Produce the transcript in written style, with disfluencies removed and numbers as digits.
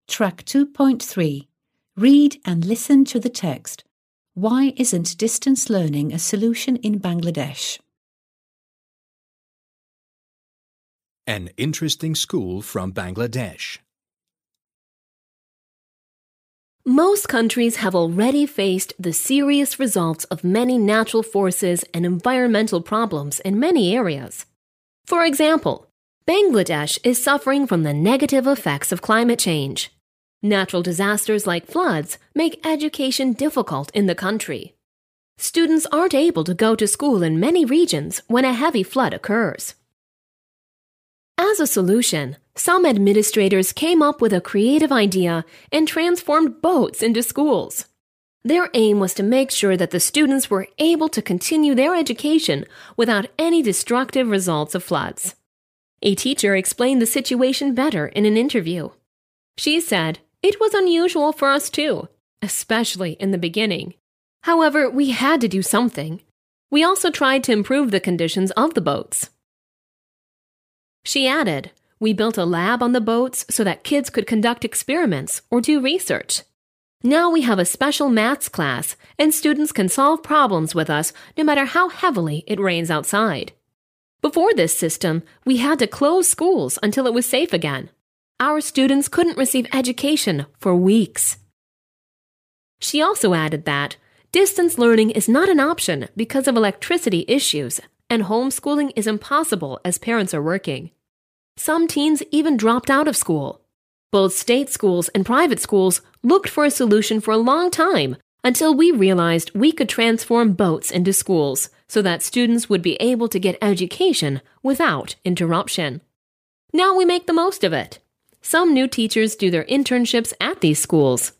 Track 2.3. Read and listen to the text. Why isn't distance learning a solution in Bangladesh? An interesting school from Bangladesh. Most countries have already faced the serious results of many natural forces and environmental problems in many areas. For example, Bangladesh is suffering from the negative effects of climate change. Natural disasters like floods make education difficult in the country. Students aren't able to go to school in many regions when a heavy flood occurs. As a solution, some administrators came up with a creative idea and transformed boats into schools. Their aim was to make sure that the students were able to continue their education without any destructive results of floods. A teacher explained the situation better in an interview. She said, "It was unusual for us too, especially in the beginning. However, we had to do something. We also tried to improve the conditions of the boats." She added, "We built a lab on the boats so that kids could conduct experiments or do research. Now we have a special maths class, and students can solve problems with us no matter how heavily it rains outside. Before this system, we had to close schools until it was safe again. Our students couldn't receive education for weeks." She also added that distance learning is not an option because of electricity issues, and homeschooling is impossible as parents are working. Some teens even dropped out of school. Both state schools and private schools looked for a solution for a long time until we realized we could transform boats into schools so that students would be able to get education without interruption. Now we make the most of it. Some new teachers do their internships at these schools.